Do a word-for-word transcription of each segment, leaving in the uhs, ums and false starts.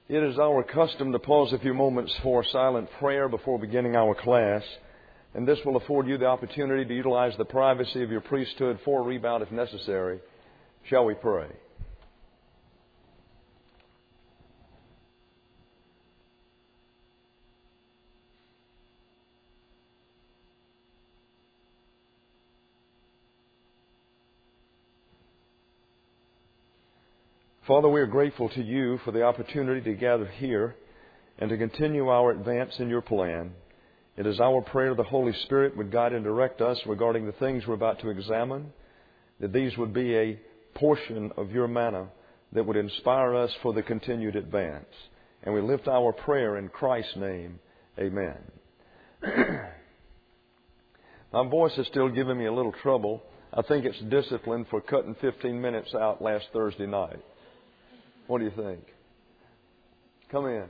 It is our custom to pause a few moments for silent prayer before beginning our class, and this will afford you the opportunity to utilize the privacy of your priesthood for a rebound if necessary. Shall we pray? Father, we are grateful to you for the opportunity to gather here and to continue our advance in your plan. It is our prayer the Holy Spirit would guide and direct us regarding the things we're about to examine, that these would be a portion of your manna that would inspire us for the continued advance. And we lift our prayer in Christ's name. Amen. My voice is still giving me a little trouble. I think it's discipline for cutting fifteen minutes out last Thursday night. What do you think? Come in.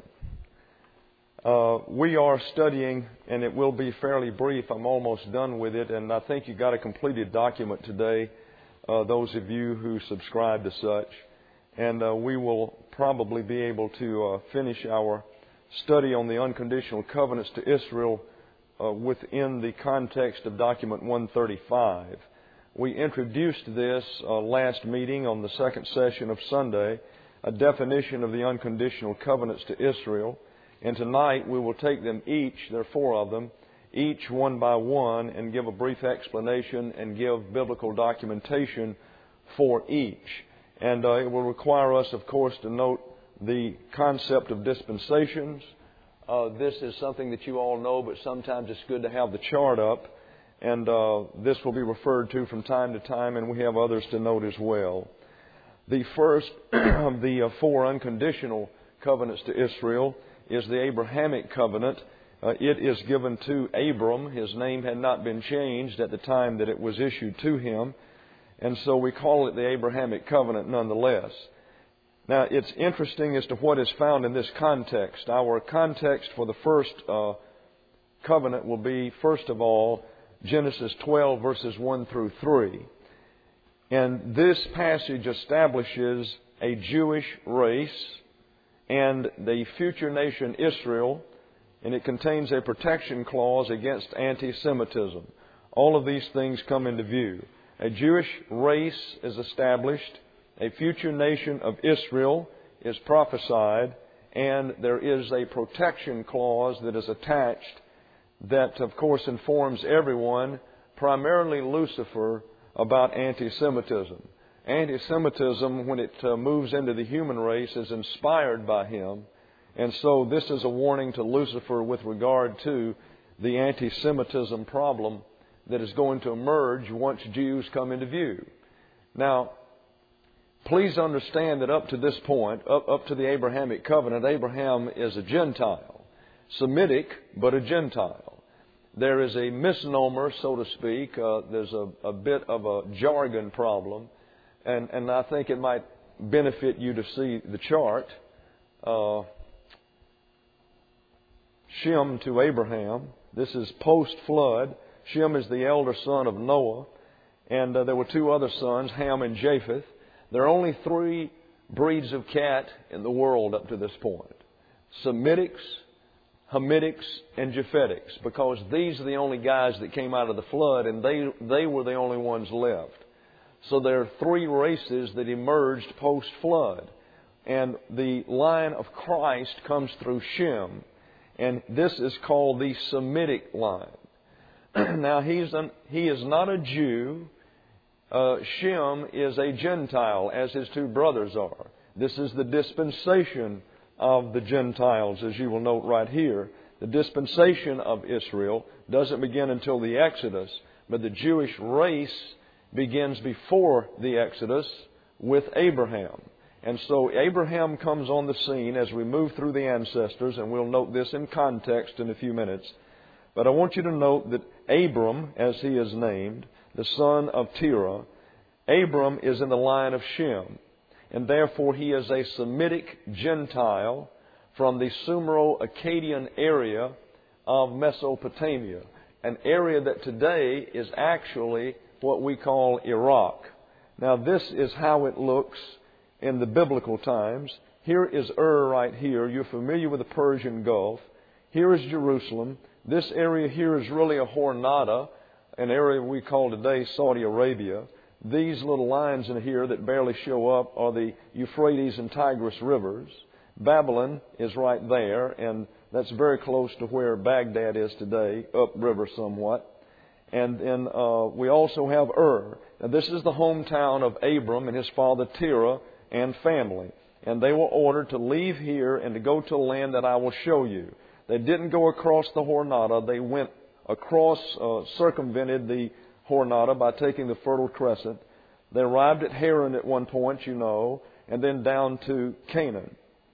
Uh, we are studying, and it will be fairly brief. I'm almost done with it, and I think you got a completed document today, uh, those of you who subscribe to such. And uh, we will probably be able to uh, finish our study on the unconditional covenants to Israel uh, within the context of document one thirty-five. We introduced this uh, last meeting on the second session of Sunday, a definition of the unconditional covenants to Israel. And tonight we will take them each, there are four of them, each one by one, and give a brief explanation and give biblical documentation for each. And uh, it will require us, of course, to note the concept of dispensations. Uh, this is something that you all know, but sometimes it's good to have the chart up. And uh, this will be referred to from time to time, and we have others to note as well. The first of the uh, four unconditional covenants to Israel is the Abrahamic covenant. Uh, it is given to Abram. His name had not been changed at the time that it was issued to him, and so we call it the Abrahamic covenant nonetheless. Now, it's interesting as to what is found in this context. Our context for the first uh, covenant will be, first of all, Genesis twelve, verses one through three. And this passage establishes a Jewish race and the future nation Israel, and it contains a protection clause against anti-Semitism. All of these things come into view. A Jewish race is established, a future nation of Israel is prophesied, and there is a protection clause that is attached that, of course, informs everyone, primarily Lucifer, about anti-Semitism. Anti-Semitism, when it uh, moves into the human race, is inspired by him. And so this is a warning to Lucifer with regard to the anti-Semitism problem that is going to emerge once Jews come into view. Now, please understand that up to this point, up, up to the Abrahamic covenant, Abraham is a Gentile. Semitic, but a Gentile. There is a misnomer, so to speak. Uh, there's a, a bit of a jargon problem. And, and I think it might benefit you to see the chart. Uh, Shem to Abraham. This is post-flood. Shem is the elder son of Noah. And uh, there were two other sons, Ham and Japheth. There are only three breeds of cat in the world up to this point. Semitics, Hamitics, and Japhetics, because these are the only guys that came out of the flood, and they, they were the only ones left. So there are three races that emerged post-flood. And the line of Christ comes through Shem, and this is called the Semitic line. Now, he's an, he is not a Jew. Uh, Shem is a Gentile, as his two brothers are. This is the dispensation of the Gentiles, as you will note right here. The dispensation of Israel doesn't begin until the Exodus, but the Jewish race begins before the Exodus with Abraham. And so Abraham comes on the scene as we move through the ancestors, and we'll note this in context in a few minutes. But I want you to note that Abram, as he is named, the son of Terah, Abram is in the line of Shem. And therefore he is a Semitic Gentile from the Sumero-Akkadian area of Mesopotamia, an area that today is actually what we call Iraq. Now, this is how it looks in the biblical times. Here is Ur right here. You're familiar with the Persian Gulf. Here is Jerusalem. This area here is really a Hornada, an area we call today Saudi Arabia. These little lines in here that barely show up are the Euphrates and Tigris rivers. Babylon is right there, and that's very close to where Baghdad is today, upriver somewhat. And then uh, we also have Ur. Now, this is the hometown of Abram and his father Terah and family. And they were ordered to leave here and to go to a land that I will show you. They didn't go across the Hornada. They went across, uh, circumvented the Hornada by taking the Fertile Crescent. They arrived at Haran at one point, you know, and then down to Canaan.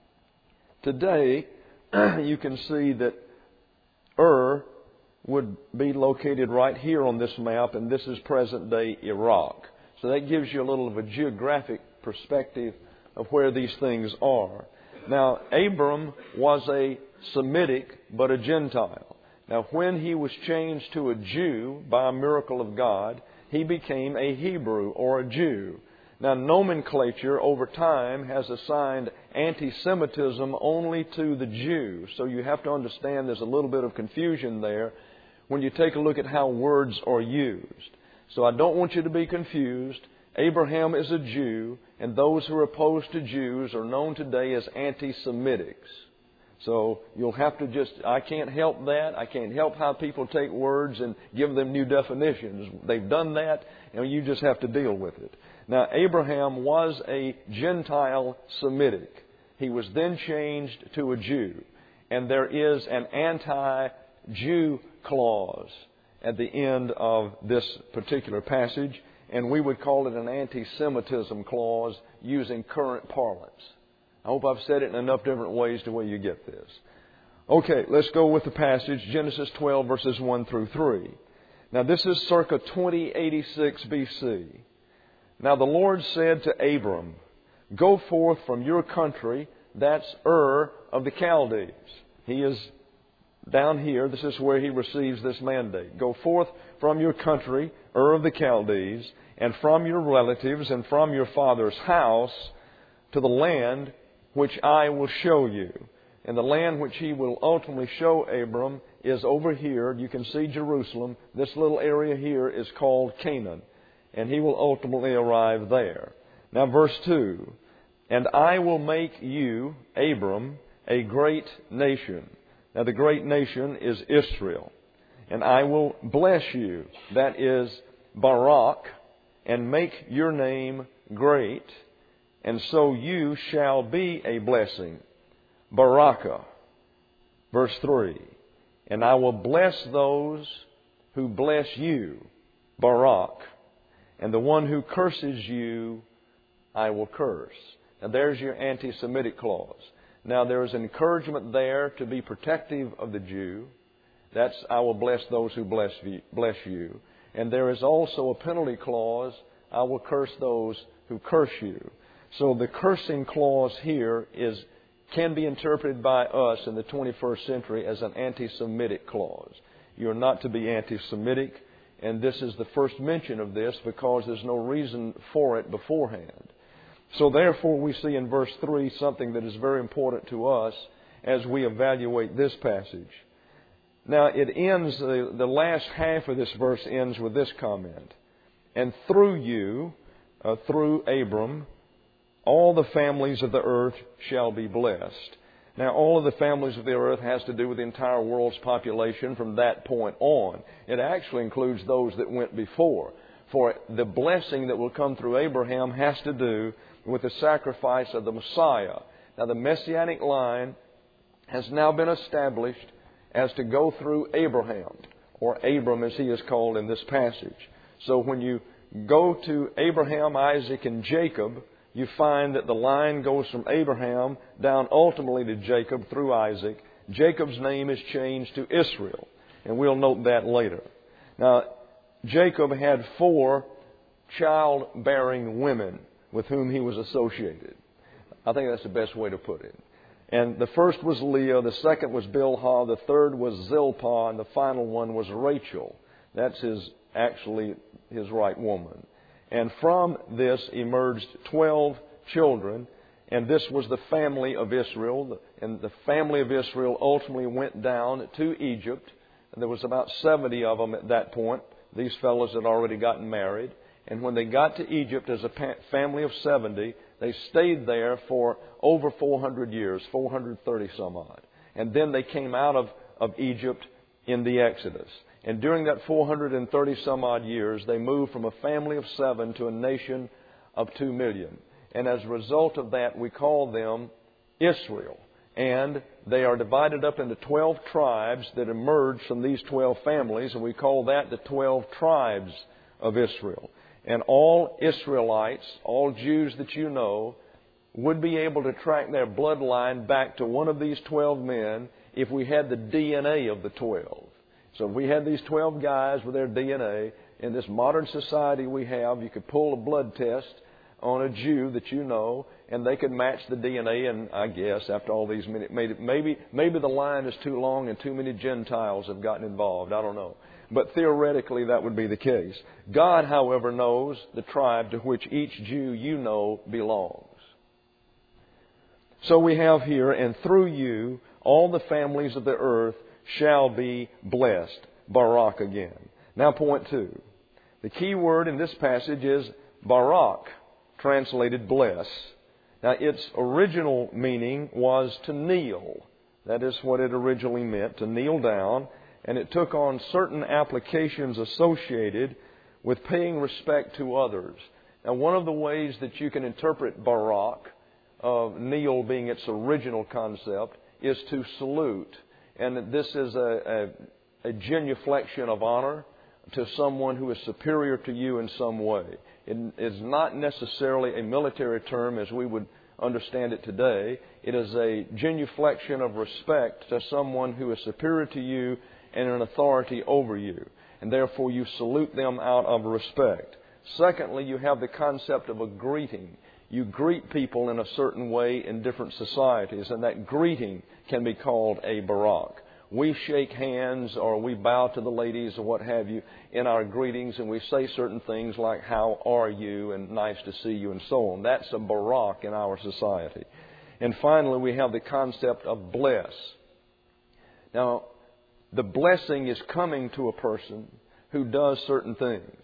Today, you can see that Ur would be located right here on this map, and this is present-day Iraq. So that gives you a little of a geographic perspective of where these things are. Now, Abram was a Semitic, but a Gentile. Now, when he was changed to a Jew by a miracle of God, he became a Hebrew or a Jew. Now, nomenclature over time has assigned anti-Semitism only to the Jew. So you have to understand there's a little bit of confusion there when you take a look at how words are used. So I don't want you to be confused. Abraham is a Jew, and those who are opposed to Jews are known today as anti-Semitics. So you'll have to just, I can't help that. I can't help how people take words and give them new definitions. They've done that, and you just have to deal with it. Now, Abraham was a Gentile Semitic. He was then changed to a Jew. And there is an anti-Jew clause at the end of this particular passage, and we would call it an anti-Semitism clause using current parlance. I hope I've said it in enough different ways to where you get this. Okay, let's go with the passage, Genesis twelve, verses one through three. Now, this is circa twenty eighty-six B C. Now, the Lord said to Abram, "Go forth from your country," that's Ur of the Chaldees. He is down here. This is where he receives this mandate. "Go forth from your country, Ur of the Chaldees, and from your relatives and from your father's house to the land which I will show you." And the land which he will ultimately show Abram is over here. You can see Jerusalem. This little area here is called Canaan. And he will ultimately arrive there. Now, verse two. "And I will make you, Abram, a great nation." Now, the great nation is Israel. "And I will bless you," that is Barak, "and make your name great, and so you shall be a blessing." Barakah. Verse three. "And I will bless those who bless you," Barak, "and the one who curses you, I will curse." Now, there's your anti-Semitic clause. Now, there is encouragement there to be protective of the Jew. That's, "I will bless those who bless you." And there is also a penalty clause, "I will curse those who curse you." So the cursing clause here is can be interpreted by us in the twenty-first century as an anti-Semitic clause. You're not to be anti-Semitic, and this is the first mention of this because there's no reason for it beforehand. So therefore we see in verse three something that is very important to us as we evaluate this passage. Now it ends, the, the last half of this verse ends with this comment. "And through you," uh, through Abram, "all the families of the earth shall be blessed." Now, all of the families of the earth has to do with the entire world's population from that point on. It actually includes those that went before. For the blessing that will come through Abraham has to do with the sacrifice of the Messiah. Now, the Messianic line has now been established as to go through Abraham, or Abram as he is called in this passage. So when you go to Abraham, Isaac, and Jacob, you find that the line goes from Abraham down ultimately to Jacob through Isaac. Jacob's name is changed to Israel, and we'll note that later. Now, Jacob had four childbearing women with whom he was associated. I think that's the best way to put it. And the first was Leah, the second was Bilhah, the third was Zilpah, and the final one was Rachel. That's his actually his right woman. And from this emerged twelve children, And this was the family of Israel. And the family of Israel ultimately went down to Egypt. And there was about seventy of them at that point. These fellows had already gotten married. And when they got to Egypt as a family of seventy, they stayed there for over four hundred years, four hundred thirty some odd. And then they came out of, of Egypt in the Exodus. And during that four hundred thirty some odd years, they moved from a family of seven to a nation of two million. And as a result of that, we call them Israel. And they are divided up into twelve tribes that emerged from these twelve families, and we call that the twelve tribes of Israel. And all Israelites, all Jews that you know, would be able to track their bloodline back to one of these twelve men if we had the D N A of the twelve. So if we had these twelve guys with their D N A, in this modern society we have, you could pull a blood test on a Jew that you know, and they could match the D N A. And I guess after all these minutes, maybe maybe the line is too long and too many Gentiles have gotten involved. I don't know. But theoretically, that would be the case. God, however, knows the tribe to which each Jew you know belongs. So we have here, and through you, all the families of the earth shall be blessed. Barak again. Now point two. The key word in this passage is Barak, translated bless. Now its original meaning was to kneel. That is what it originally meant, to kneel down. And it took on certain applications associated with paying respect to others. Now, one of the ways that you can interpret Barak, uh, kneel being its original concept, is to salute. And this is a, a, a genuflection of honor to someone who is superior to you in some way. It is not necessarily a military term as we would understand it today. It is a genuflection of respect to someone who is superior to you and an authority over you. And therefore you salute them out of respect. Secondly, you have the concept of a greeting. You greet people in a certain way in different societies, and that greeting can be called a barak. We shake hands or we bow to the ladies or what have you in our greetings, and we say certain things like, how are you, and nice to see you, and so on. That's a barak in our society. And finally, we have the concept of bless. Now, the blessing is coming to a person who does certain things.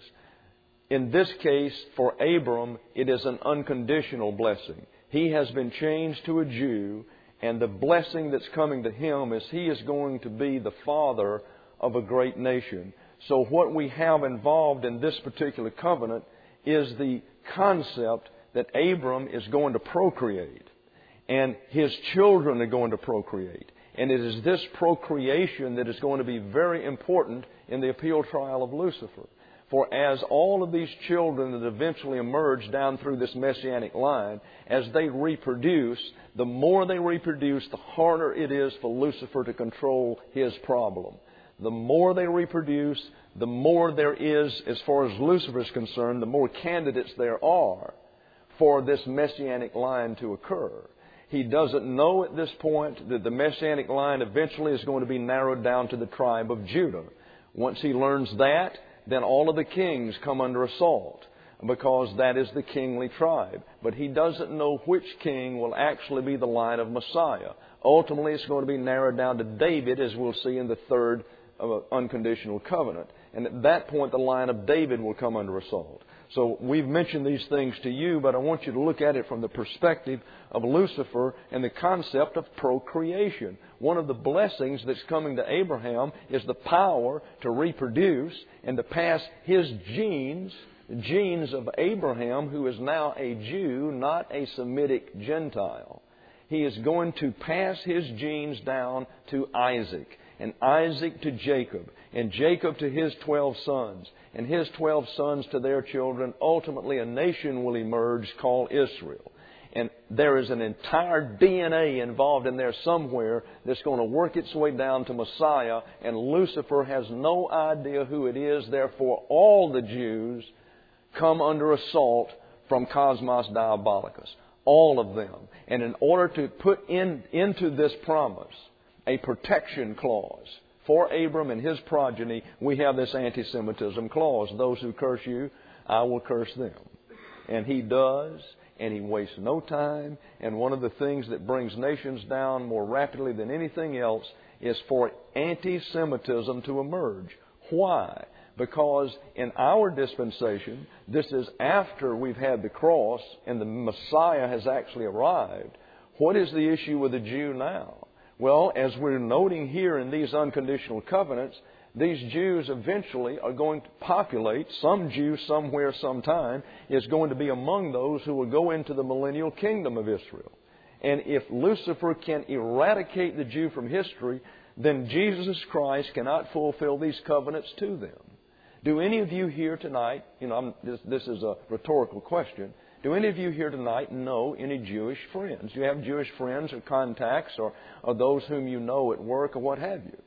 In this case, for Abram, it is an unconditional blessing. He has been changed to a Jew, and the blessing that's coming to him is he is going to be the father of a great nation. So what we have involved in this particular covenant is the concept that Abram is going to procreate, and his children are going to procreate. And it is this procreation that is going to be very important in the appeal trial of Lucifer. For as all of these children that eventually emerge down through this messianic line, as they reproduce, the more they reproduce, the harder it is for Lucifer to control his problem. The more they reproduce, the more there is, as far as Lucifer is concerned, the more candidates there are for this messianic line to occur. He doesn't know at this point that the messianic line eventually is going to be narrowed down to the tribe of Judah. Once he learns that, then all of the kings come under assault, because that is the kingly tribe. But he doesn't know which king will actually be the line of Messiah. Ultimately, it's going to be narrowed down to David, as we'll see in the third uh, unconditional covenant. And at that point, the line of David will come under assault. So we've mentioned these things to you, but I want you to look at it from the perspective of Lucifer and the concept of procreation. One of the blessings that's coming to Abraham is the power to reproduce and to pass his genes, genes of Abraham, who is now a Jew, not a Semitic Gentile. He is going to pass his genes down to Isaac, and Isaac to Jacob, and Jacob to his twelve sons, and his twelve sons to their children. Ultimately, a nation will emerge called Israel. And there is an entire D N A involved in there somewhere that's going to work its way down to Messiah, and Lucifer has no idea who it is. Therefore, all the Jews come under assault from Cosmos Diabolicus. All of them. And in order to put in into this promise a protection clause for Abram and his progeny, we have this anti-Semitism clause. Those who curse you, I will curse them. And he does. and He wastes no time. And one of the things that brings nations down more rapidly than anything else is for anti-Semitism to emerge. Why? Because in our dispensation, this is after we've had the cross and the Messiah has actually arrived. What is the issue with the Jew now? Well, as we're noting here in these unconditional covenants, these Jews eventually are going to populate, some Jew somewhere, sometime, is going to be among those who will go into the millennial kingdom of Israel. And if Lucifer can eradicate the Jew from history, then Jesus Christ cannot fulfill these covenants to them. Do any of you here tonight, you know, I'm, this, this is a rhetorical question, do any of you here tonight know any Jewish friends? Do you have Jewish friends or contacts or, or those whom you know at work or what have you?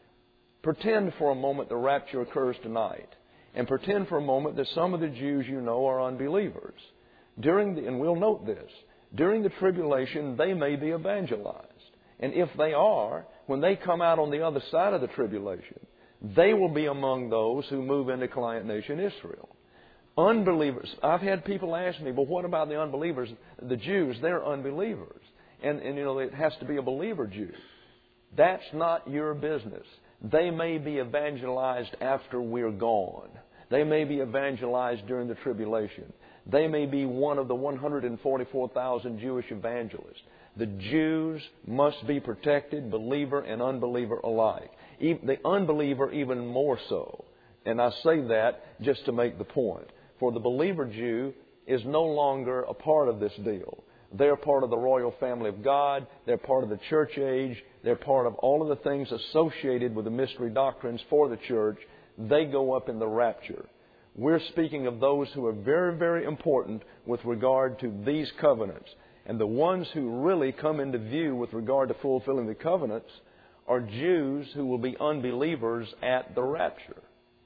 Pretend for a moment the rapture occurs tonight. And pretend for a moment that some of the Jews you know are unbelievers. During the, and we'll note this, during the tribulation they may be evangelized. And if they are, when they come out on the other side of the tribulation, they will be among those who move into client nation Israel. Unbelievers. I've had people ask me, well, what about the unbelievers? The Jews, they're unbelievers. And, and you know, it has to be a believer Jew. That's not your business. They may be evangelized after we're gone. They may be evangelized during the tribulation. They may be one of the one hundred forty-four thousand Jewish evangelists. The Jews must be protected, believer and unbeliever alike. The unbeliever even more so. And I say that just to make the point. For the believer Jew is no longer a part of this deal. They're part of the royal family of God. They're part of the church age. They're part of all of the things associated with the mystery doctrines for the church. They go up in the rapture. We're speaking of those who are very, very important with regard to these covenants. And the ones who really come into view with regard to fulfilling the covenants are Jews who will be unbelievers at the rapture.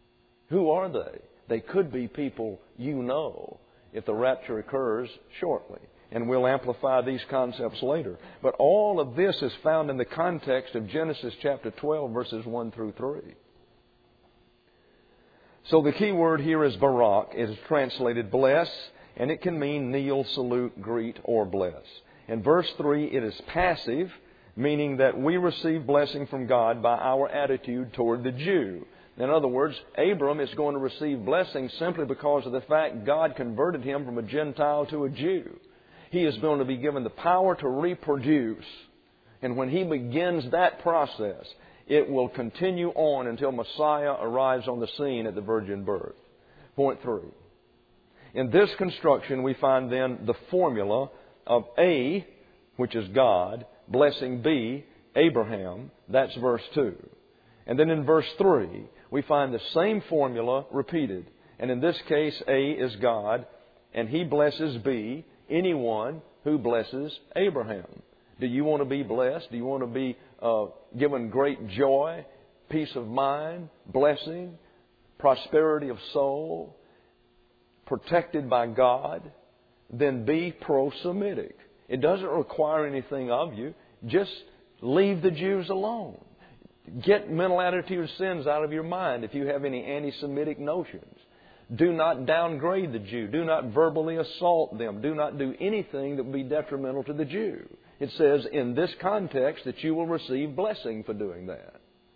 Who are they? They could be people you know if the rapture occurs shortly. And we'll amplify these concepts later. But all of this is found in the context of Genesis chapter twelve, verses one through three. So the key word here is barak. It is translated bless, and it can mean kneel, salute, greet, or bless. In verse three, it is passive, meaning that we receive blessing from God by our attitude toward the Jew. In other words, Abram is going to receive blessing simply because of the fact God converted him from a Gentile to a Jew. He is going to be given the power to reproduce. And when he begins that process, it will continue on until Messiah arrives on the scene at the virgin birth. Point three. In this construction, we find then the formula of A, which is God, blessing B, Abraham. That's verse two. And then in verse three, we find the same formula repeated. And in this case, A is God, and He blesses B, anyone who blesses Abraham. Do you want to be blessed? Do you want to be uh, given great joy, peace of mind, blessing, prosperity of soul, protected by God? Then be pro-Semitic. It doesn't require anything of you. Just leave the Jews alone. Get mental attitude sins out of your mind if you have any anti-Semitic notions. Do not downgrade the Jew. Do not verbally assault them. Do not do anything that would be detrimental to the Jew. It says in this context that you will receive blessing for doing that.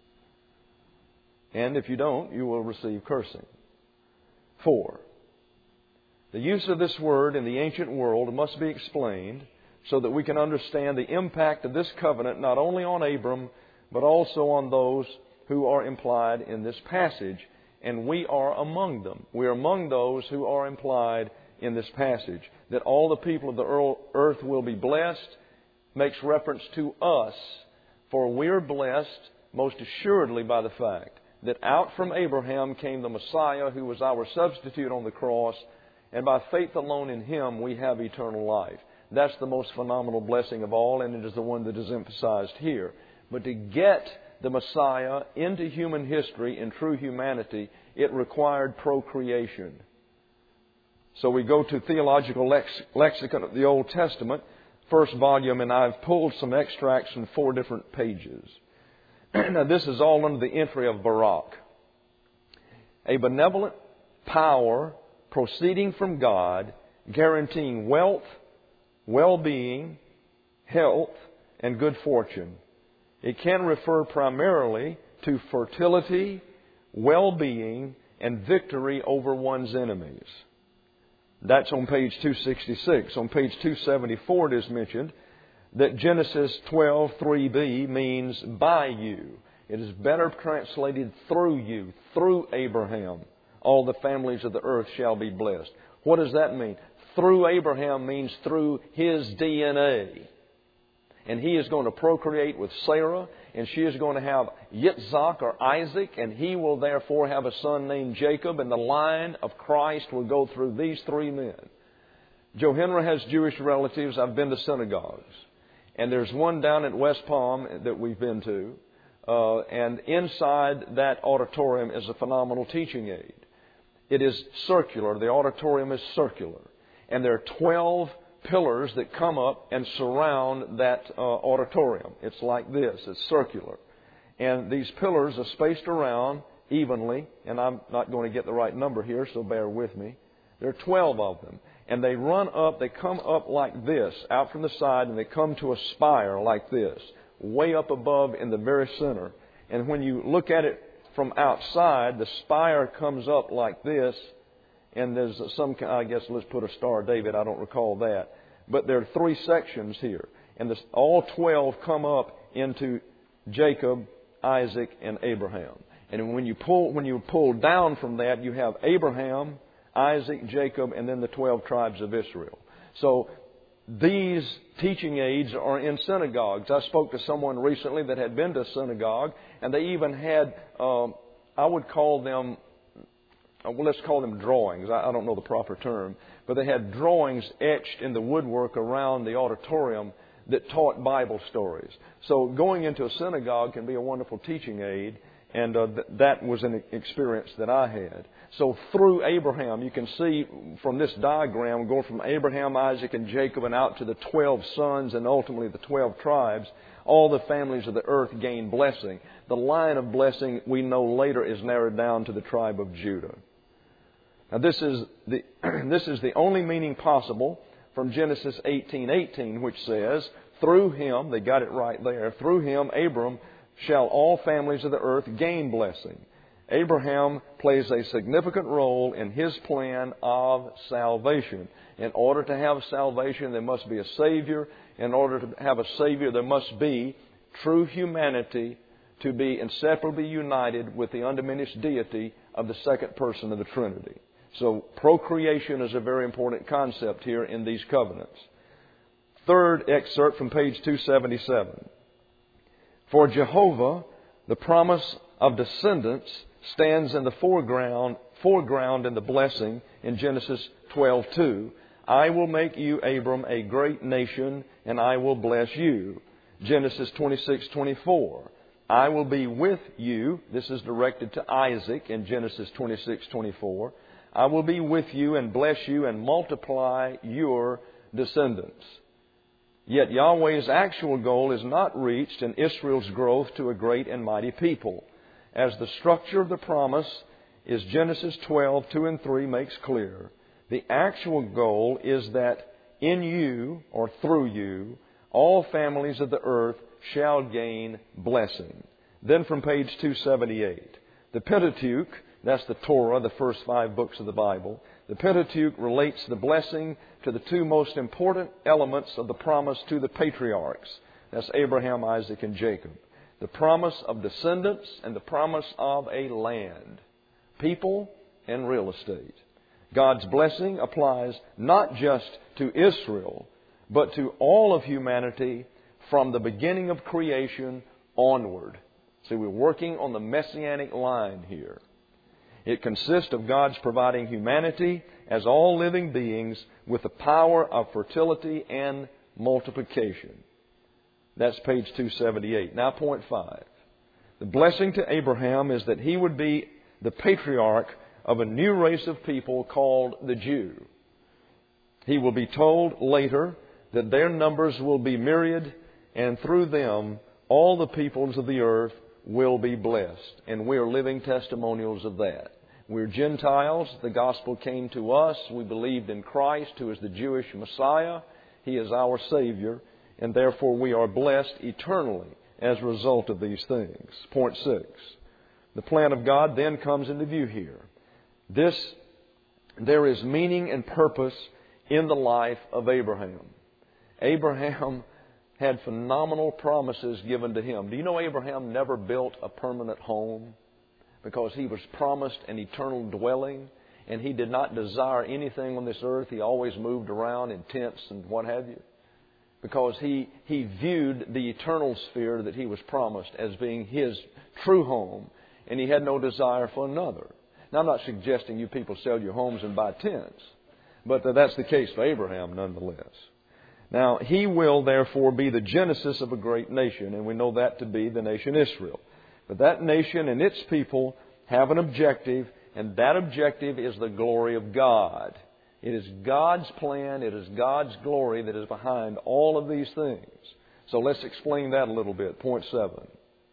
And if you don't, you will receive cursing. Four, the use of this word in the ancient world must be explained so that we can understand the impact of this covenant not only on Abram, but also on those who are implied in this passage. And we are among them. We are among those who are implied in this passage. That all the people of the earth will be blessed makes reference to us. For we are blessed most assuredly by the fact that out from Abraham came the Messiah who was our substitute on the cross. And by faith alone in Him we have eternal life. That's the most phenomenal blessing of all, and it is the one that is emphasized here. But to get the Messiah into human history in true humanity, it required procreation. So we go to Theological Lex- Lexicon of the Old Testament, first volume, and I've pulled some extracts from four different pages. Now this is all under the entry of Barak. A benevolent power proceeding from God, guaranteeing wealth, well-being, health, and good fortune. It can refer primarily to fertility, well-being, and victory over one's enemies. That's on page two sixty-six. On page two seventy-four it is mentioned that Genesis twelve three b means by you. It is better translated through you, through Abraham. All the families of the earth shall be blessed. What does that mean? Through Abraham means through his D N A. And he is going to procreate with Sarah, and she is going to have Yitzhak or Isaac, and he will therefore have a son named Jacob, and the line of Christ will go through these three men. Joe Henry has Jewish relatives. I've been to synagogues. And there's one down at West Palm that we've been to. Uh, and inside that auditorium is a phenomenal teaching aid. It is circular. The auditorium is circular. And there are twelve pillars that come up and surround that uh, auditorium. It's like this. It's circular. And these pillars are spaced around evenly. And I'm not going to get the right number here, so bear with me. There are twelve of them. And they run up, they come up like this, out from the side, and they come to a spire like this, way up above in the very center. And when you look at it from outside, the spire comes up like this, and there's some, I guess, let's put a Star of David, I don't recall that. But there are three sections here, and this, all twelve come up into Jacob, Isaac, and Abraham. And when you pull, when you pull down from that, you have Abraham, Isaac, Jacob, and then the twelve tribes of Israel. So these teaching aids are in synagogues. I spoke to someone recently that had been to a synagogue, and they even had, um, I would call them, well, let's call them drawings. I, I don't know the proper term. But they had drawings etched in the woodwork around the auditorium that taught Bible stories. So going into a synagogue can be a wonderful teaching aid. And uh, th- that was an experience that I had. So through Abraham, you can see from this diagram, going from Abraham, Isaac, and Jacob and out to the twelve sons and ultimately the twelve tribes, all the families of the earth gain blessing. The line of blessing we know later is narrowed down to the tribe of Judah. Now this is the, this is the only meaning possible from Genesis eighteen eighteen, which says, through him, they got it right there, through him, Abram, shall all families of the earth gain blessing. Abraham plays a significant role in his plan of salvation. In order to have salvation, there must be a Savior. In order to have a Savior, there must be true humanity to be inseparably united with the undiminished deity of the second person of the Trinity. So procreation is a very important concept here in these covenants. Third excerpt from page two seventy-seven. For Jehovah, the promise of descendants stands in the foreground, foreground in the blessing in Genesis twelve two. I will make you, Abram, a great nation, and I will bless you. Genesis twenty-six twenty-four. I will be with you. This is directed to Isaac in Genesis twenty-six twenty-four. I will be with you and bless you and multiply your descendants. Yet Yahweh's actual goal is not reached in Israel's growth to a great and mighty people. As the structure of the promise is Genesis twelve two and three makes clear, the actual goal is that in you, or through you, all families of the earth shall gain blessing. Then from page two seventy-eight, the Pentateuch, that's the Torah, the first five books of the Bible. The Pentateuch relates the blessing to the two most important elements of the promise to the patriarchs. That's Abraham, Isaac, and Jacob. The promise of descendants and the promise of a land, people, and real estate. God's blessing applies not just to Israel, but to all of humanity from the beginning of creation onward. See, we're working on the messianic line here. It consists of God's providing humanity as all living beings with the power of fertility and multiplication. That's page two seventy-eight. Now point five. The blessing to Abraham is that he would be the patriarch of a new race of people called the Jew. He will be told later that their numbers will be myriad, and through them all the peoples of the earth will be blessed. And we are living testimonials of that. We're Gentiles. The gospel came to us. We believed in Christ, who is the Jewish Messiah. He is our Savior, and therefore we are blessed eternally as a result of these things. Point six. The plan of God then comes into view here. This, there is meaning and purpose in the life of Abraham. Abraham had phenomenal promises given to him. Do you know Abraham never built a permanent home? Because he was promised an eternal dwelling, and he did not desire anything on this earth. He always moved around in tents and what have you. Because he, he viewed the eternal sphere that he was promised as being his true home, and he had no desire for another. Now, I'm not suggesting you people sell your homes and buy tents, but that's the case for Abraham nonetheless. Now, he will therefore be the genesis of a great nation, and we know that to be the nation Israel. But that nation and its people have an objective, and that objective is the glory of God. It is God's plan, it is God's glory that is behind all of these things. So let's explain that a little bit. Point seven.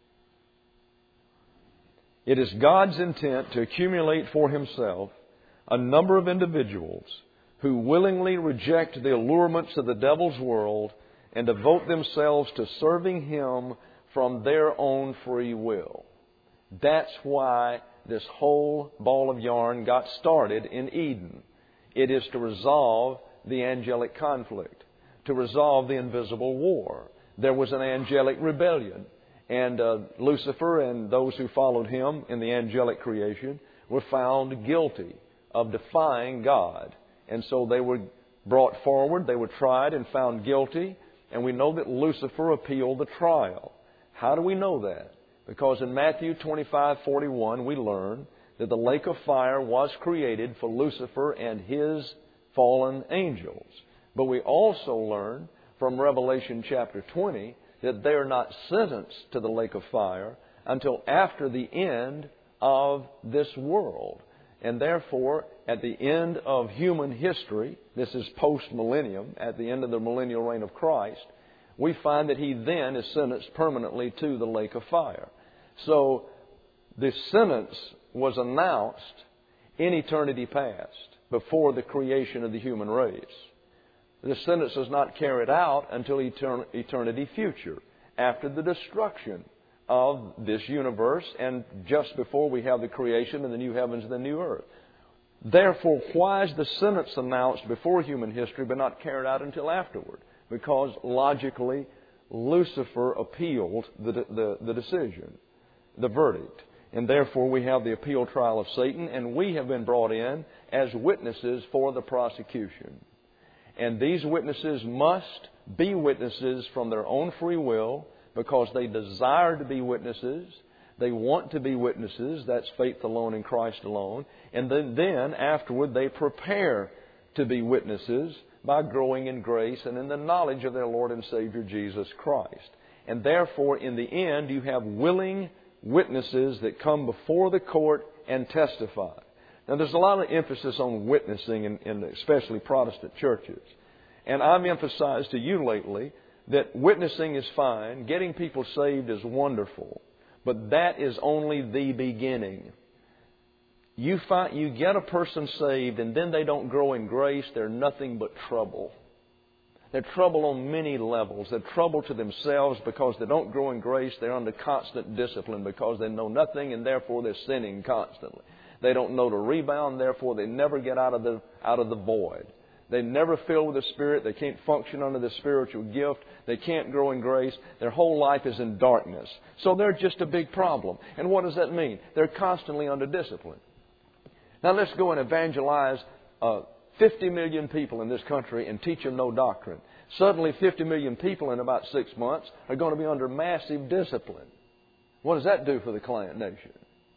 It is God's intent to accumulate for Himself a number of individuals who willingly reject the allurements of the devil's world and devote themselves to serving Him from their own free will. That's why this whole ball of yarn got started in Eden. It is to resolve the angelic conflict, to resolve the invisible war. There was an angelic rebellion, and uh, Lucifer and those who followed him in the angelic creation were found guilty of defying God. And so they were brought forward, they were tried and found guilty, and we know that Lucifer appealed the trial. How do we know that? Because in Matthew twenty-five forty-one we learn that the lake of fire was created for Lucifer and his fallen angels. But we also learn from Revelation chapter twenty that they are not sentenced to the lake of fire until after the end of this world. And therefore, at the end of human history, this is post-millennium, at the end of the millennial reign of Christ, we find that He then is sentenced permanently to the lake of fire. So, the sentence was announced in eternity past, before the creation of the human race. The sentence is not carried out until etern- eternity future, after the destruction of this universe and just before we have the creation of the new heavens and the new earth. Therefore, why is the sentence announced before human history but not carried out until afterward? Because logically, Lucifer appealed the, the, the decision, the verdict. And therefore we have the appeal trial of Satan, and we have been brought in as witnesses for the prosecution. And these witnesses must be witnesses from their own free will, because they desire to be witnesses. They want to be witnesses. That's faith alone in Christ alone. And then, then afterward, they prepare to be witnesses by growing in grace and in the knowledge of their Lord and Savior Jesus Christ. And therefore, in the end, you have willing witnesses that come before the court and testify. Now, there's a lot of emphasis on witnessing in, in especially Protestant churches. And I've emphasized to you lately that witnessing is fine, getting people saved is wonderful, but that is only the beginning. You find, you get a person saved and then they don't grow in grace, they're nothing but trouble. They're trouble on many levels. They're trouble to themselves because they don't grow in grace. They're under constant discipline because they know nothing and therefore they're sinning constantly. They don't know to rebound, therefore they never get out of the, out of the void. They never fill with the Spirit. They can't function under the spiritual gift. They can't grow in grace. Their whole life is in darkness. So they're just a big problem. And what does that mean? They're constantly under discipline. Now let's go and evangelize uh, fifty million people in this country and teach them no doctrine. Suddenly fifty million people in about six months are going to be under massive discipline. What does that do for the client nation?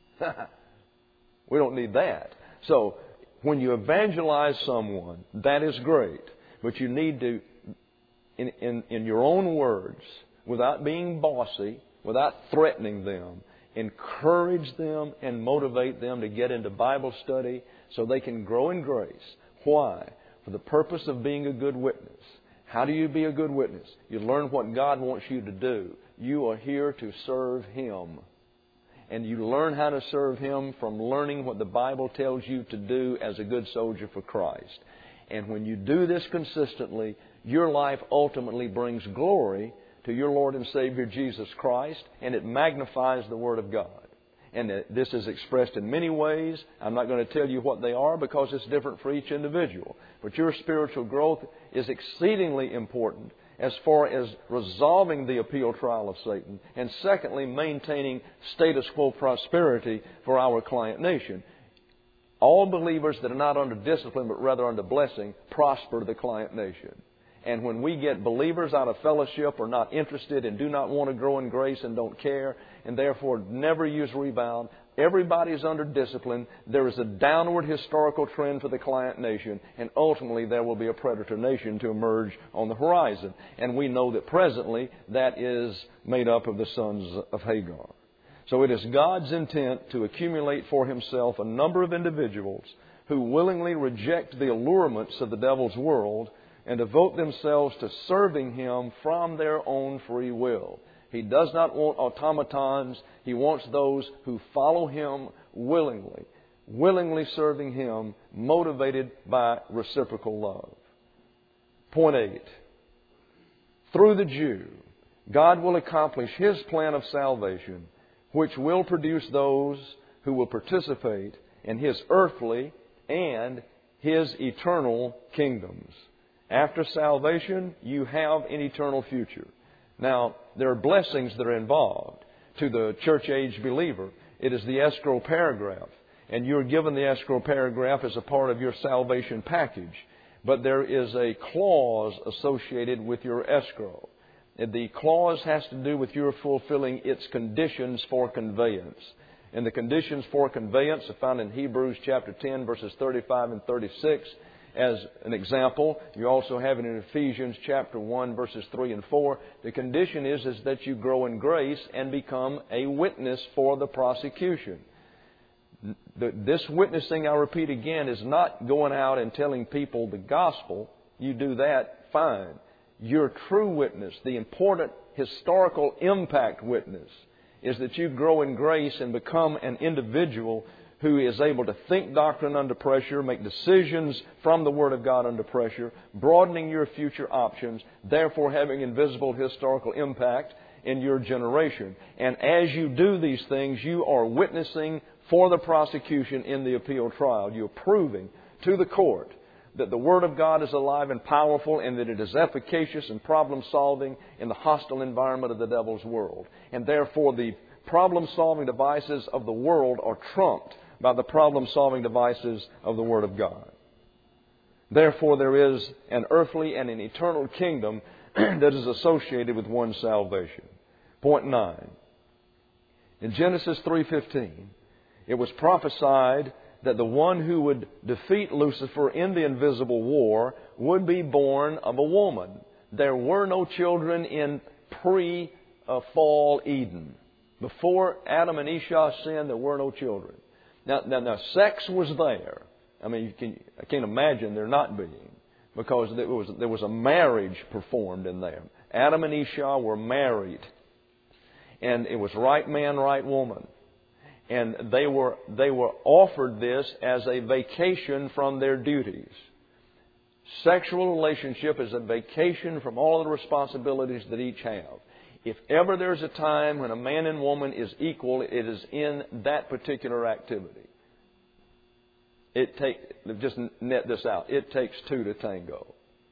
We don't need that. So, when you evangelize someone, that is great. But you need to, in, in, in your own words, without being bossy, without threatening them, encourage them and motivate them to get into Bible study so they can grow in grace. Why? For the purpose of being a good witness. How do you be a good witness? You learn what God wants you to do. You are here to serve Him. And you learn how to serve Him from learning what the Bible tells you to do as a good soldier for Christ. And when you do this consistently, your life ultimately brings glory to your Lord and Savior Jesus Christ, and it magnifies the Word of God. And this is expressed in many ways. I'm not going to tell you what they are because it's different for each individual. But your spiritual growth is exceedingly important as far as resolving the appeal trial of Satan, and secondly, maintaining status quo prosperity for our client nation. All believers that are not under discipline but rather under blessing prosper the client nation. And when we get believers out of fellowship or not interested and do not want to grow in grace and don't care and therefore never use rebound, everybody's under discipline. There is a downward historical trend for the client nation, and ultimately there will be a predator nation to emerge on the horizon. And we know that presently that is made up of the sons of Hagar. So it is God's intent to accumulate for Himself a number of individuals who willingly reject the allurements of the devil's world and devote themselves to serving Him from their own free will. He does not want automatons. He wants those who follow Him willingly, willingly serving Him, motivated by reciprocal love. Point eight. Through the Jew, God will accomplish His plan of salvation, which will produce those who will participate in His earthly and His eternal kingdoms. After salvation, you have an eternal future. Now, there are blessings that are involved to the church-age believer. It is the escrow paragraph, and you're given the escrow paragraph as a part of your salvation package. But there is a clause associated with your escrow. The clause has to do with your fulfilling its conditions for conveyance. And the conditions for conveyance are found in Hebrews chapter ten, verses thirty-five and thirty-six. As an example, you also have it in Ephesians chapter one, verses three and four. The condition is, is that you grow in grace and become a witness for the prosecution. This witnessing, I repeat again, is not going out and telling people the gospel. You do that, fine. Your true witness, the important historical impact witness, is that you grow in grace and become an individual who is able to think doctrine under pressure, make decisions from the Word of God under pressure, broadening your future options, therefore having invisible historical impact in your generation. And as you do these things, you are witnessing for the prosecution in the appeal trial. You're proving to the court that the Word of God is alive and powerful, and that it is efficacious in problem-solving in the hostile environment of the devil's world. And therefore the problem-solving devices of the world are trumped by the problem-solving devices of the Word of God. Therefore, there is an earthly and an eternal kingdom that is associated with one's salvation. Point nine. In Genesis three fifteen, it was prophesied that the one who would defeat Lucifer in the invisible war would be born of a woman. There were no children in pre-fall Eden. Before Adam and Eve sinned, there were no children. Now, now, now, sex was there. I mean, you can, I can't imagine there not being, because there was, there was a marriage performed in there. Adam and Eve were married, and it was right man, right woman. And they were, they were offered this as a vacation from their duties. Sexual relationship is a vacation from all of the responsibilities that each have. If ever there's a time when a man and woman is equal, it is in that particular activity. It take, just net this out. It takes two to tango.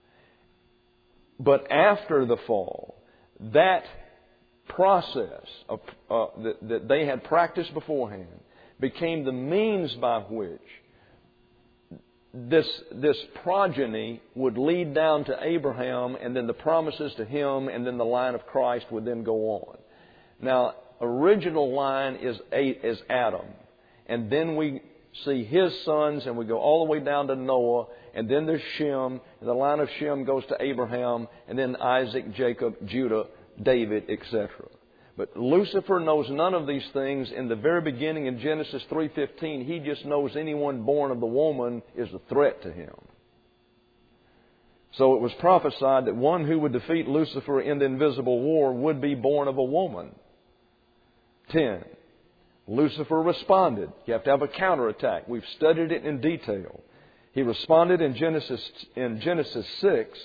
But after the fall, that process of, uh, that, that they had practiced beforehand became the means by which this, this progeny would lead down to Abraham, and then the promises to him, and then the line of Christ would then go on. Now, original line is, is Adam. And then we see his sons, and we go all the way down to Noah, and then there's Shem, and the line of Shem goes to Abraham, and then Isaac, Jacob, Judah, David, et cetera. But Lucifer knows none of these things. In the very beginning in Genesis three fifteen, he just knows anyone born of the woman is a threat to him. So it was prophesied that one who would defeat Lucifer in the invisible war would be born of a woman. Ten. Lucifer responded. You have to have a counterattack. We've studied it in detail. He responded in Genesis, in Genesis six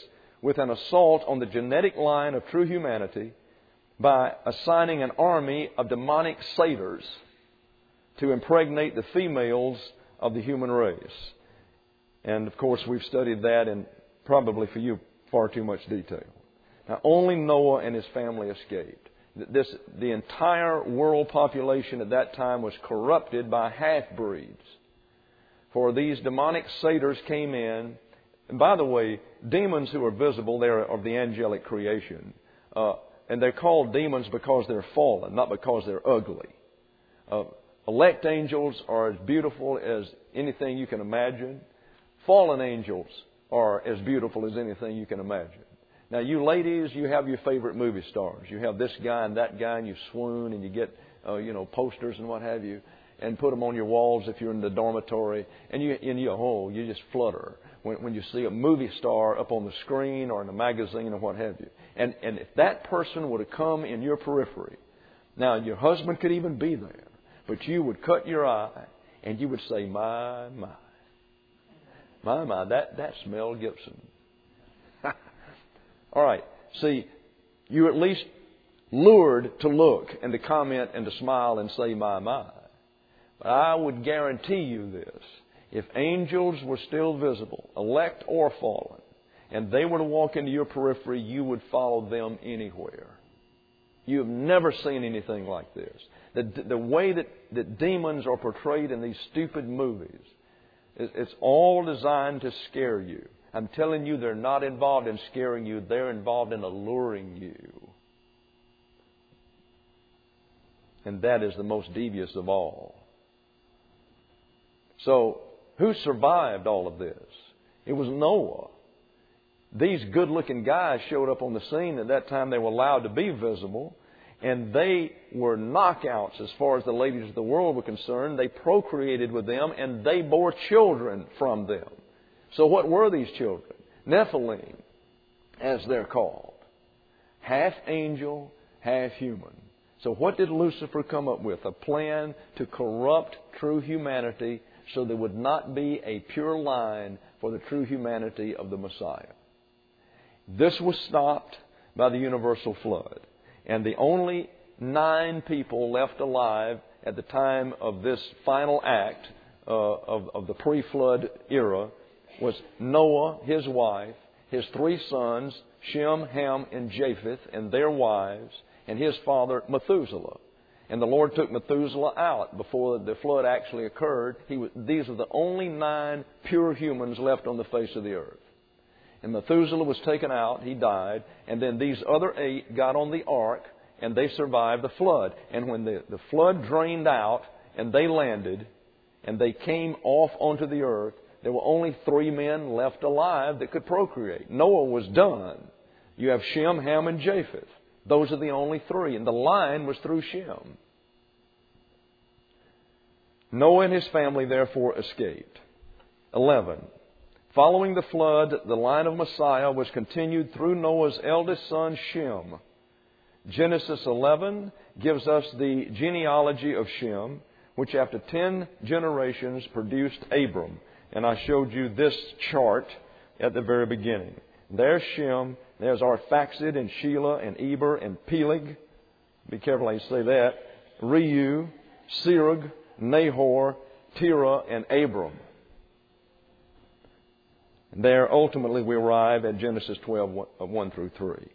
with an assault on the genetic line of true humanity by assigning an army of demonic satyrs to impregnate the females of the human race. And, of course, we've studied that in probably for you far too much detail. Now, only Noah and his family escaped. This, the entire world population at that time was corrupted by half-breeds. For these demonic satyrs came in. And by the way, demons who are visible, they're of the angelic creation. Uh, and they're called demons because they're fallen, not because they're ugly. Uh, elect angels are as beautiful as anything you can imagine. Fallen angels are as beautiful as anything you can imagine. Now, you ladies, you have your favorite movie stars. You have this guy and that guy, and you swoon, and you get, uh, you know, posters and what have you, and put them on your walls if you're in the dormitory, and you, and you, oh, you just flutter when, when you see a movie star up on the screen or in a magazine or what have you. And, and if that person were to come in your periphery, now your husband could even be there, but you would cut your eye, and you would say, my, my, my, my, that, that's Mel Gibson. All right. See, you at least lured to look and to comment and to smile and say, my, my. But I would guarantee you this. If angels were still visible, elect or fallen, and they were to walk into your periphery, you would follow them anywhere. You have never seen anything like this. The, the way that, that demons are portrayed in these stupid movies, it's all designed to scare you. I'm telling you, they're not involved in scaring you. They're involved in alluring you. And that is the most devious of all. So, who survived all of this? It was Noah. These good-looking guys showed up on the scene. At that time, they were allowed to be visible. And they were knockouts as far as the ladies of the world were concerned. They procreated with them, and they bore children from them. So what were these children? Nephilim, as they're called. Half angel, half human. So what did Lucifer come up with? A plan to corrupt true humanity so there would not be a pure line for the true humanity of the Messiah. This was stopped by the universal flood. And the only nine people left alive at the time of this final act uh, of, of the pre-flood era was Noah, his wife, his three sons, Shem, Ham, and Japheth, and their wives, and his father, Methuselah. And the Lord took Methuselah out before the flood actually occurred. He was, these are the only nine pure humans left on the face of the earth. And Methuselah was taken out, he died, and then these other eight got on the ark, and they survived the flood. And when the, the flood drained out, and they landed, and they came off onto the earth, there were only three men left alive that could procreate. Noah was done. You have Shem, Ham, and Japheth. Those are the only three. And the line was through Shem. Noah and his family therefore escaped. eleven. Following the flood, the line of Messiah was continued through Noah's eldest son, Shem. Genesis eleven gives us the genealogy of Shem, which after ten generations produced Abram. And I showed you this chart at the very beginning. There's Shem. There's Arphaxad and Shelah and Eber and Peleg. Be careful how you say that. Reu, Serug, Nahor, Terah, and Abram. And there, ultimately, we arrive at Genesis twelve, one through three.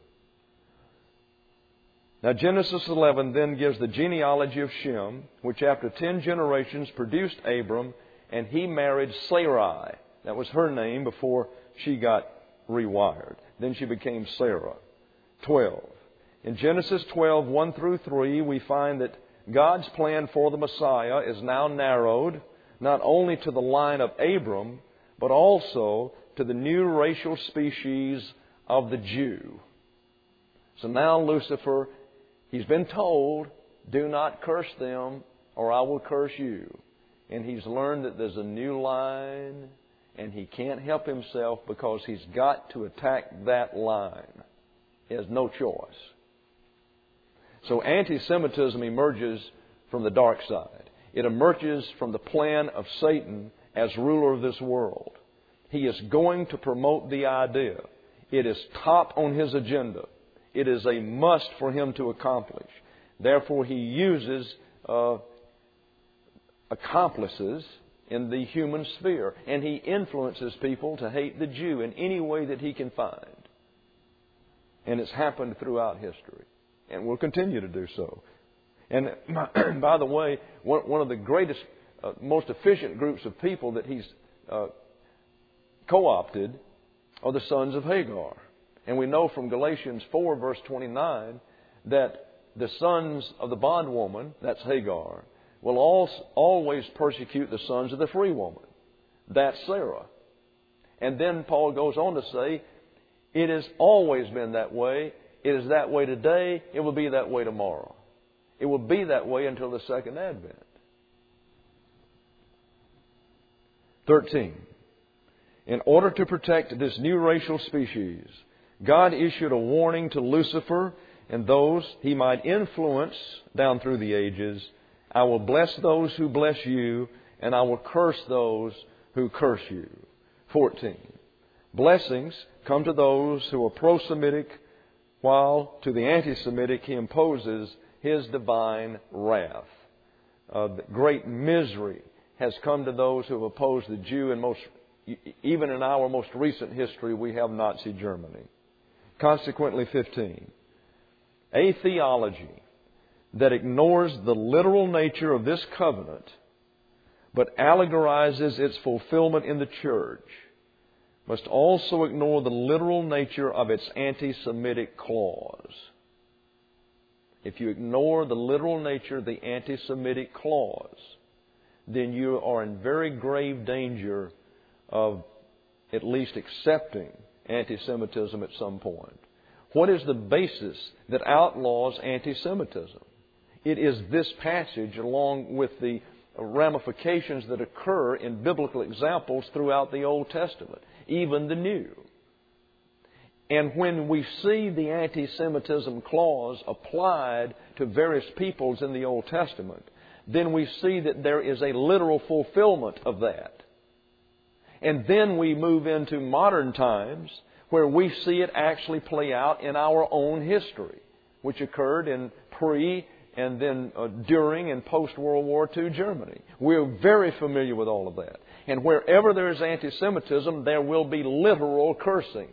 Now, Genesis eleven then gives the genealogy of Shem, which after ten generations produced Abram, and he married Sarai. That was her name before she got rewired. Then she became Sarah. twelve. In Genesis twelve, one through three, we find that God's plan for the Messiah is now narrowed, not only to the line of Abram, but also to the new racial species of the Jew. So now Lucifer, he's been told, do not curse them or I will curse you. And he's learned that there's a new line, and he can't help himself because he's got to attack that line. He has no choice. So anti-Semitism emerges from the dark side. It emerges from the plan of Satan as ruler of this world. He is going to promote the idea, It is top on his agenda. It is a must for him to accomplish. Therefore, he uses uh, accomplices in the human sphere. And he influences people to hate the Jew in any way that he can find. And it's happened throughout history. And will continue to do so. And by the way, one of the greatest, uh, most efficient groups of people that he's uh, co-opted are the sons of Hagar. And we know from Galatians four, verse twenty-nine, that the sons of the bondwoman, that's Hagar, will always persecute the sons of the free woman. That's Sarah. And then Paul goes on to say, it has always been that way. It is that way today. It will be that way tomorrow. It will be that way until the second advent. thirteen. In order to protect this new racial species, God issued a warning to Lucifer and those he might influence down through the ages. I will bless those who bless you, and I will curse those who curse you. fourteen. Blessings come to those who are pro-Semitic, while to the anti-Semitic he imposes his divine wrath. Uh, great misery has come to those who have opposed the Jew, and most, even in our most recent history, we have Nazi Germany. Consequently, fifteen. A theology that ignores the literal nature of this covenant, but allegorizes its fulfillment in the church, must also ignore the literal nature of its anti-Semitic clause. If you ignore the literal nature of the anti-Semitic clause, then you are in very grave danger of at least accepting anti-Semitism at some point. What is the basis that outlaws anti-Semitism? It is this passage, along with the ramifications that occur in biblical examples throughout the Old Testament, even the New. And when we see the anti-Semitism clause applied to various peoples in the Old Testament, then we see that there is a literal fulfillment of that. And then we move into modern times where we see it actually play out in our own history, which occurred in pre- and then uh, during and post-World War Two Germany. We're very familiar with all of that. And wherever there is anti-Semitism, there will be literal cursing.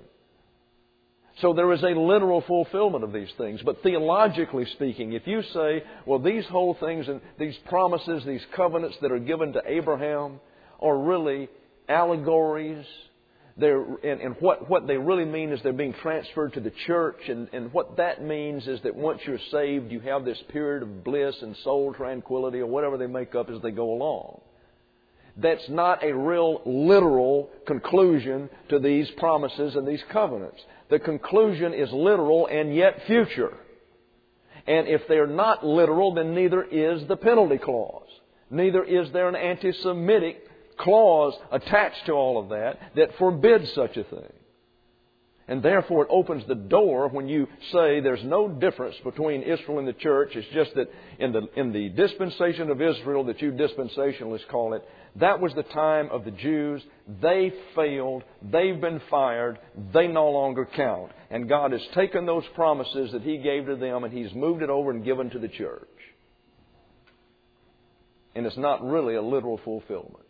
So there is a literal fulfillment of these things. But theologically speaking, if you say, well, these whole things and these promises, these covenants that are given to Abraham are really allegories, They're, and, and what, what they really mean is they're being transferred to the church. And, and what that means is that once you're saved, you have this period of bliss and soul tranquility or whatever they make up as they go along. That's not a real literal conclusion to these promises and these covenants. The conclusion is literal and yet future. And if they're not literal, then neither is the penalty clause. Neither is there an anti-Semitic clause attached to all of that that forbids such a thing. And therefore it opens the door when you say there's no difference between Israel and the church. It's just that in the in the dispensation of Israel that you dispensationalists call it, that was the time of the Jews. They failed. They've been fired. They no longer count. And God has taken those promises that He gave to them and He's moved it over and given to the church. And it's not really a literal fulfillment.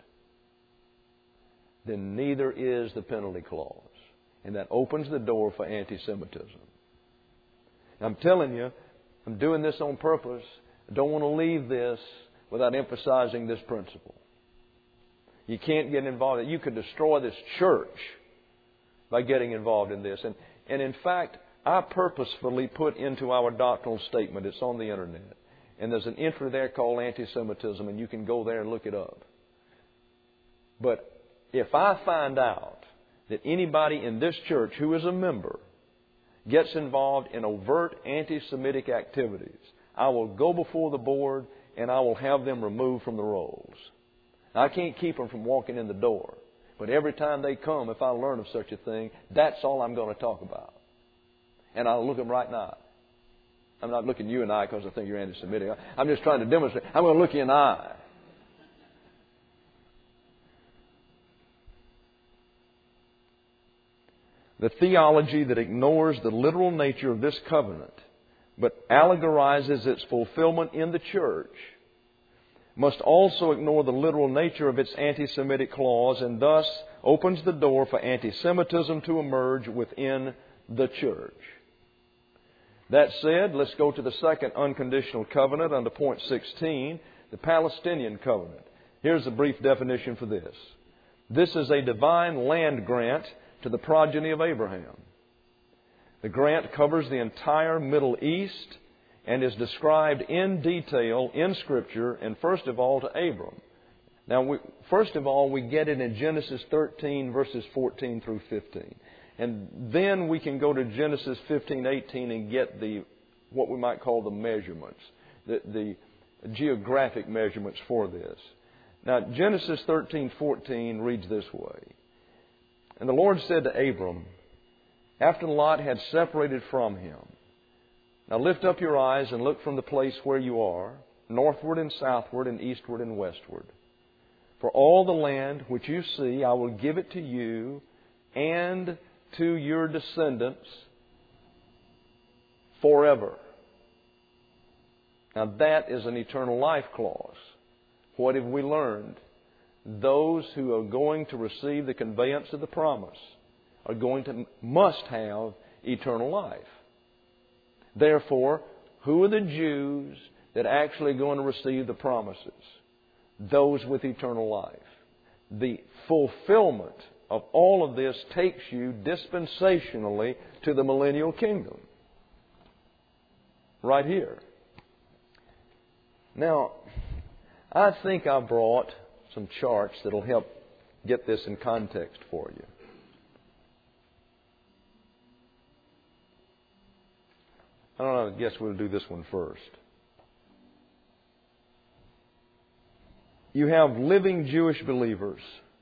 Then neither is the penalty clause. And that opens the door for anti-Semitism. I'm telling you, I'm doing this on purpose. I don't want to leave this without emphasizing this principle. You can't get involved. You could destroy this church by getting involved in this. And, and in fact, I purposefully put into our doctrinal statement, it's on the internet, and there's an entry there called anti-Semitism, and you can go there and look it up. But if I find out that anybody in this church who is a member gets involved in overt anti-Semitic activities, I will go before the board and I will have them removed from the rolls. Now, I can't keep them from walking in the door. But every time they come, if I learn of such a thing, that's all I'm going to talk about. And I'll look them right in the eye. I'm not looking you in the eye because I think you're anti-Semitic. I'm just trying to demonstrate. I'm going to look you in the eye. The theology that ignores the literal nature of this covenant, but allegorizes its fulfillment in the church, must also ignore the literal nature of its anti-Semitic clause and thus opens the door for anti-Semitism to emerge within the church. That said, let's go to the second unconditional covenant under point sixteen, the Palestinian covenant. Here's a brief definition for this. This is a divine land grant to the progeny of Abraham. The grant covers the entire Middle East and is described in detail in Scripture, and first of all to Abram. Now, we, first of all, we get it in Genesis thirteen, verses fourteen through fifteen. And then we can go to Genesis fifteen, eighteen and get the what we might call the measurements, the, the geographic measurements for this. Now, Genesis thirteen, fourteen reads this way. And the Lord said to Abram, after Lot had separated from him, now lift up your eyes and look from the place where you are, northward and southward and eastward and westward. For all the land which you see, I will give it to you and to your descendants forever. Now that is an eternal life clause. What have we learned? Those who are going to receive the conveyance of the promise are going to, must have eternal life. Therefore, who are the Jews that are actually going to receive the promises? Those with eternal life. The fulfillment of all of this takes you dispensationally to the millennial kingdom. Right here. Now, I think I brought some charts that will help get this in context for you. I don't know, I guess we'll do this one first. You have living Jewish believers,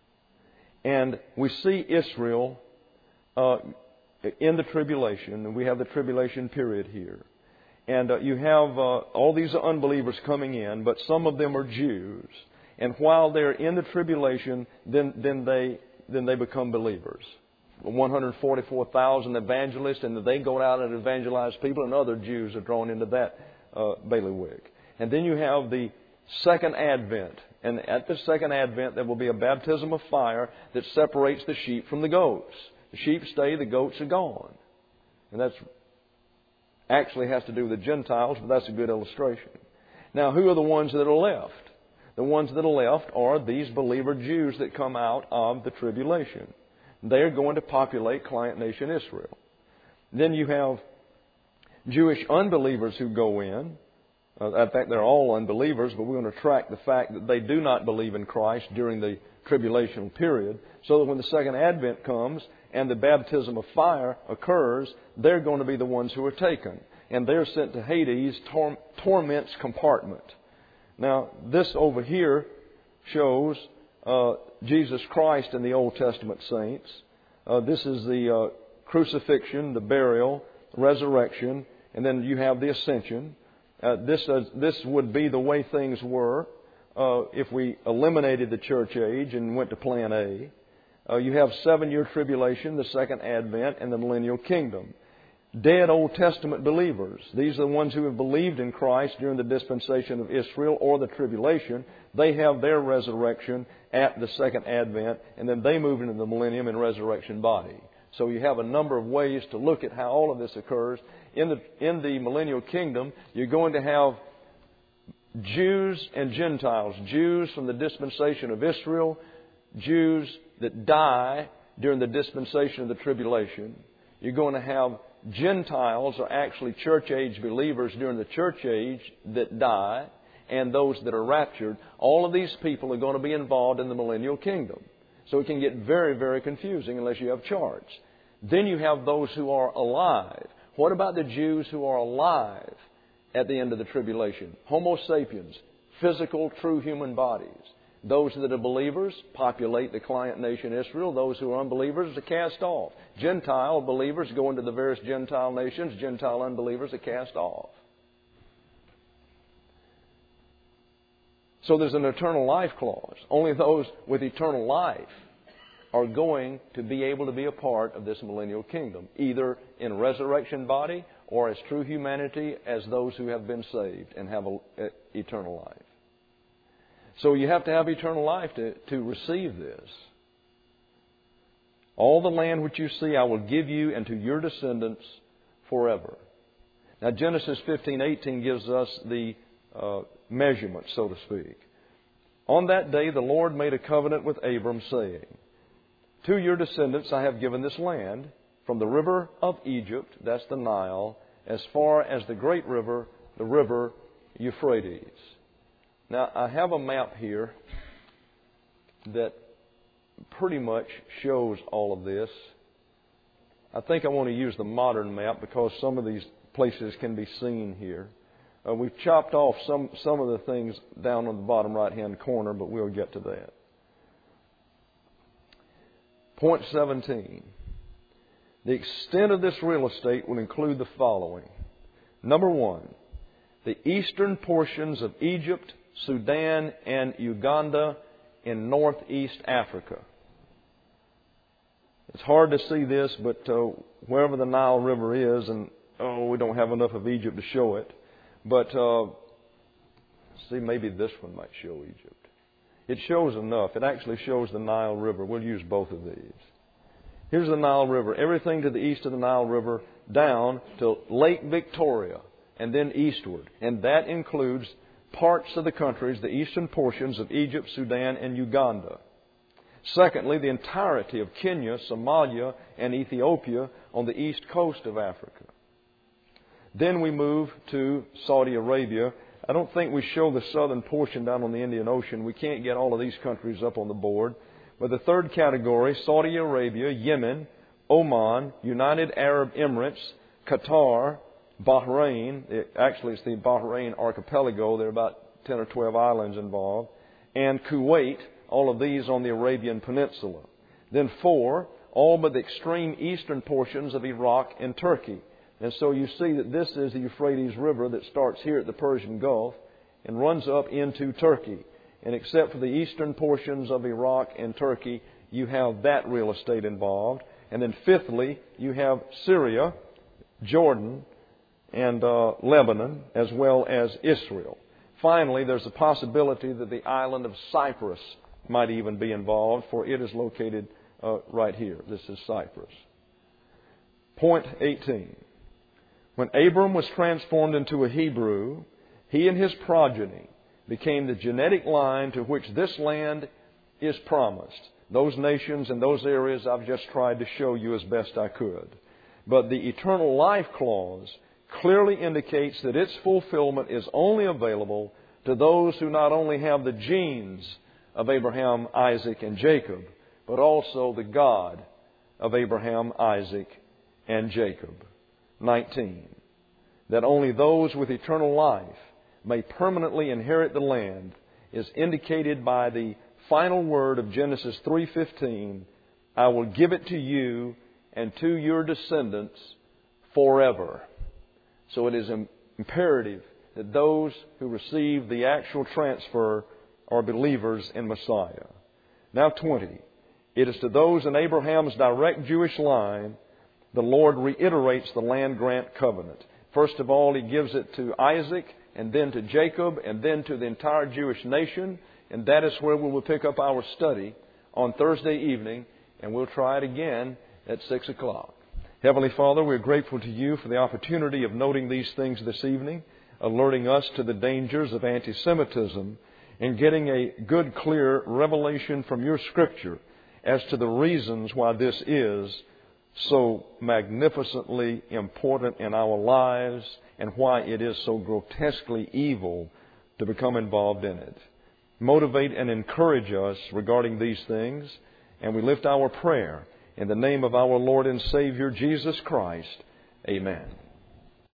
and we see Israel uh, in the tribulation, and we have the tribulation period here. And uh, you have uh, all these unbelievers coming in, but some of them are Jews. And while they're in the tribulation, then then they then they become believers. one hundred forty-four thousand evangelists, and they go out and evangelize people, and other Jews are drawn into that uh, bailiwick. And then you have the second advent. And at the second advent, there will be a baptism of fire that separates the sheep from the goats. The sheep stay, the goats are gone. And that's actually has to do with the Gentiles, but that's a good illustration. Now, who are the ones that are left? The ones that are left are these believer Jews that come out of the tribulation. They're going to populate client nation Israel. Then you have Jewish unbelievers who go in. Uh, in fact, they're all unbelievers, but we're going to track the fact that they do not believe in Christ during the tribulational period, so that when the second advent comes and the baptism of fire occurs, they're going to be the ones who are taken. And they're sent to Hades, tor- torment's compartment. Now, this over here shows uh, Jesus Christ and the Old Testament saints. Uh, this is the uh, crucifixion, the burial, resurrection, and then you have the ascension. Uh, this uh, this would be the way things were uh, if we eliminated the church age and went to plan A. Uh, you have seven-year tribulation, the second advent, and the millennial kingdom. Dead Old Testament believers, these are the ones who have believed in Christ during the dispensation of Israel or the tribulation. They have their resurrection at the second advent, and then they move into the millennium in resurrection body. So you have a number of ways to look at how all of this occurs. In the, in the millennial kingdom, you're going to have Jews and Gentiles. Jews from the dispensation of Israel, Jews that die during the dispensation of the tribulation. You're going to have Gentiles, or actually church age believers during the church age, that die, and those that are raptured. All of these people are going to be involved in the millennial kingdom. So it can get very, very confusing unless you have charts. Then you have those who are alive. What about the Jews who are alive at the end of the tribulation? Homo sapiens, physical, true human bodies. Those that are believers populate the client nation Israel. Those who are unbelievers are cast off. Gentile believers go into the various Gentile nations. Gentile unbelievers are cast off. So there's an eternal life clause. Only those with eternal life are going to be able to be a part of this millennial kingdom, either in resurrection body or as true humanity as those who have been saved and have a, a, eternal life. So you have to have eternal life to, to receive this. All the land which you see I will give you and to your descendants forever. Now Genesis fifteen eighteen gives us the uh, measurement, so to speak. On that day the Lord made a covenant with Abram, saying, to your descendants I have given this land, from the river of Egypt, that's the Nile, as far as the great river, the river Euphrates. Now, I have a map here that pretty much shows all of this. I think I want to use the modern map because some of these places can be seen here. Uh, we've chopped off some, some of the things down on the bottom right-hand corner, but we'll get to that. Point seventeen. The extent of this real estate will include the following. Number one, the eastern portions of Egypt, Sudan, and Uganda in northeast Africa. It's hard to see this, but uh, wherever the Nile River is, and oh, we don't have enough of Egypt to show it, but uh, see, maybe this one might show Egypt. It shows enough. It actually shows the Nile River. We'll use both of these. Here's the Nile River. Everything to the east of the Nile River down to Lake Victoria and then eastward. And that includes parts of the countries, the eastern portions of Egypt, Sudan, and Uganda. Secondly, the entirety of Kenya, Somalia, and Ethiopia on the east coast of Africa. Then we move to Saudi Arabia. I don't think we show the southern portion down on the Indian Ocean. We can't get all of these countries up on the board. But the third category, Saudi Arabia, Yemen, Oman, United Arab Emirates, Qatar, Bahrain. It, actually, it's the Bahrain archipelago. There are about ten or twelve islands involved. And Kuwait, all of these on the Arabian Peninsula. Then four, all but the extreme eastern portions of Iraq and Turkey. And so you see that this is the Euphrates River that starts here at the Persian Gulf and runs up into Turkey. And except for the eastern portions of Iraq and Turkey, you have that real estate involved. And then fifthly, you have Syria, Jordan, and uh, Lebanon, as well as Israel. Finally, there's a possibility that the island of Cyprus might even be involved, for it is located uh, right here. This is Cyprus. Point eighteen. When Abram was transformed into a Hebrew, he and his progeny became the genetic line to which this land is promised. Those nations and those areas I've just tried to show you as best I could. But the eternal life clause clearly indicates that its fulfillment is only available to those who not only have the genes of Abraham, Isaac, and Jacob, but also the God of Abraham, Isaac, and Jacob. nineteen. That only those with eternal life may permanently inherit the land is indicated by the final word of Genesis three fifteen, I will give it to you and to your descendants forever. So it is imperative that those who receive the actual transfer are believers in Messiah. Now twenty. It is to those in Abraham's direct Jewish line the Lord reiterates the land grant covenant. First of all, He gives it to Isaac, and then to Jacob, and then to the entire Jewish nation. And that is where we will pick up our study on Thursday evening, and we'll try it again at six o'clock. Heavenly Father, we're grateful to You for the opportunity of noting these things this evening, alerting us to the dangers of anti-Semitism, and getting a good, clear revelation from Your Scripture as to the reasons why this is so magnificently important in our lives and why it is so grotesquely evil to become involved in it. Motivate and encourage us regarding these things, and we lift our prayer in the name of our Lord and Savior, Jesus Christ. Amen.